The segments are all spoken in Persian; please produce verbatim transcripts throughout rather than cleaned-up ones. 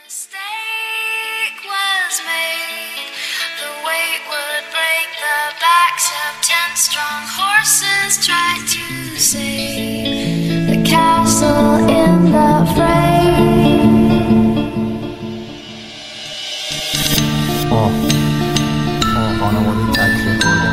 mistake was made. The weight would break the backs of ten strong horses. Tried to save the castle in the fray. آه آه خانواده تکریه کرده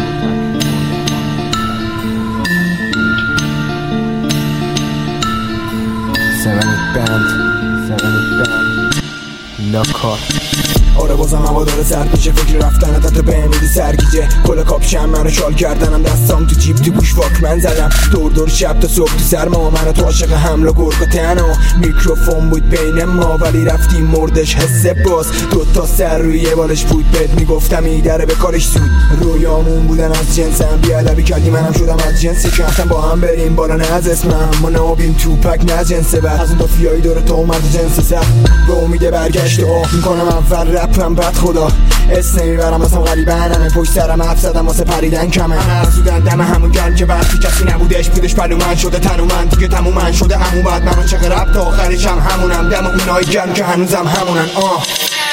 Seventh band Seventh band لاکار آره بازم هوا داره سرد میشه، فکر رفتن تا به امید سرگیجه. کل کاپشن منو شال کردنم، دستام تو جیب تو گوش واکمن زدم. دور دور شب تا صبح تو سرما، منو تو عاشق حمله گرگ و تنها. میکروفون بود بین ما ولی رفتیم مردش حس باز. دوتا سر روی یه بالش بود، بهت میگفتم ایدره به کارش سود. رویامون بودن از جنسم، بیادبی کردی منم شدم از جنسی که اصلا با هم بریم بالا نه از اسمم. ما نابیم توپک نه جنسه بعد از اون دافیایی داره تو اومد جنس سخت. به امید برگشت و میکنم اول رپم بعد خدا اسم نمیبرم واسم غریبه همه پشت سرم حرف زدم واسه پریدن کمه. همه ارزودن دم همون گرم که وقتی کسی نبودش بودش پلو من شده تن و من دیگه تموم من شده همون بعد منو چه رب تا آخرشم همونم دم اونایی گرم که هنوزم همونن. آه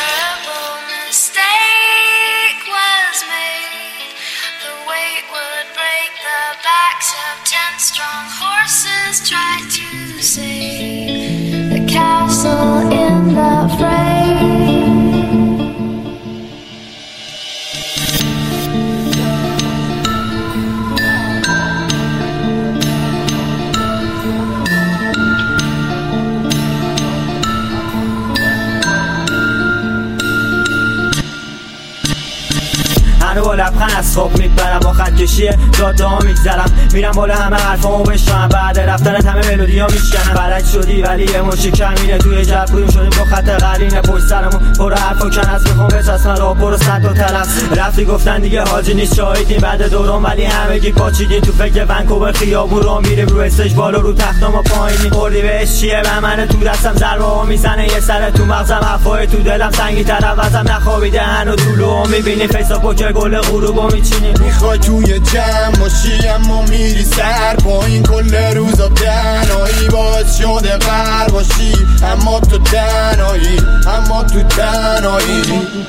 منو با لبخند از خواب میپرم، با خط کشی جاده ها میگذرم، میرم بالا همه حرفامو بشنم. بعد رفتنت همه ملودی ها میشکنم. برک شدی ولی یه مشی کمینه توی جب رویم شدیم با خط قرینه. پشت سرمون پر حرفا کن از میخوام بچسبن را برو صد و تلف. رفتی گفتن دیگه حاجی نیست شاهدین بعد دوران ولی همگی پاچیدین. تو فکر ونکوور خیابون را میریم رو استیج بالا رو تختا ما پایینی. خوردی بهش چیه به منه تو دستم ضربه ها میزنه یه سر تو مغزم حرفای تو دلم سنگی تر عوضم نخوابیده هنو طولو میبینی فیسا پوکر گل غروبو میچینی. میخوای توی جمع باشی اما میری سر پایین کل روزا تنهایی باعث شده غر باشی اما تو تنهایی اما تو تنهایی.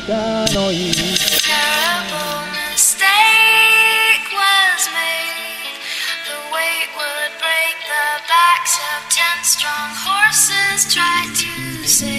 Terrible mistake was made. The weight would break the backs of ten strong horses. Tried to save